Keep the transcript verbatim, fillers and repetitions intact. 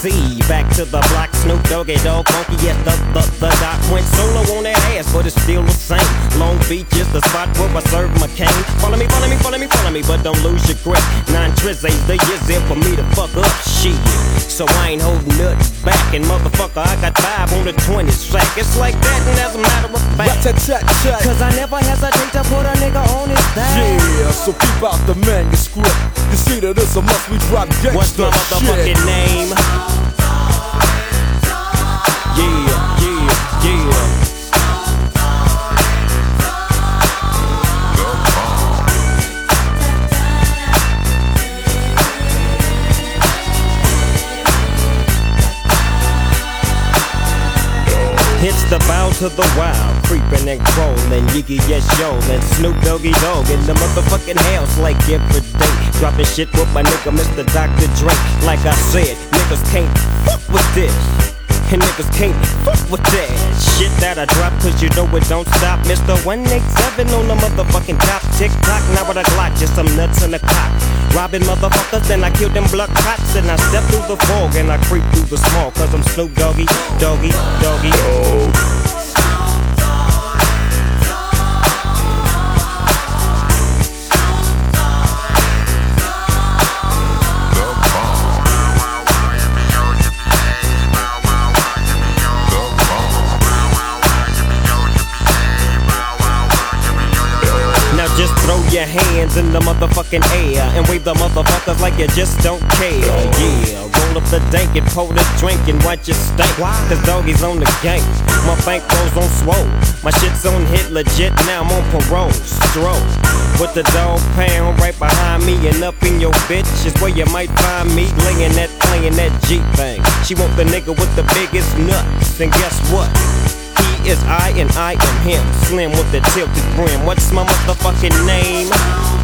see. Back to the block, Snoop Doggy Dogg, funky at the, the, the doc. Went solo on that ass, but it's still the same. Long Beach is the spot where I serve my cane. Follow me, follow me, follow me, follow me, but don't lose your grip. Nine trizz ain't the years there for me to fuck up shit. So I ain't holding nothing back. And motherfucker, I got five on the twenty sack. It's like that, and as a matter of fact, cause I never hesitate to put a nigga on his back. Yeah, so keep out the manuscript. You see that it's a must we drop gangsta. What's my motherfucking shit. name? Yeah, yeah, yeah. It's the bow to the wild, creeping and crawling, Yiggy yes yo, and Snoop Doggy Dogg in the motherfucking house like every day. Dropping shit with my nigga Mister Doctor Dre. Like I said, niggas can't fuck with this, and niggas can't fuck with that shit that I drop, cause you know it don't stop. Mister one eighty-seven on the motherfucking top. Tick tock, now with a Glock, just some nuts in the cock. Robbing motherfuckers, then I kill them blood cops. And I step through the fog and I creep through the smog, cause I'm Snoop Doggy, Doggy, Doggy. Oh. Just throw your hands in the motherfucking air and wave the motherfuckers like you just don't care. Yeah, roll up the dank and pour the drink and watch it stink. Cause Doggy's on the gang, my bankroll's on swole. My shit's on hit legit, now I'm on parole. Stroll with the dog pound right behind me, and up in your bitch is where you might find me. Laying that, playing that G thing. She want the nigga with the biggest nuts, and guess what? He is I and I am him. Slim with the tilted brim. What's my motherfucking name?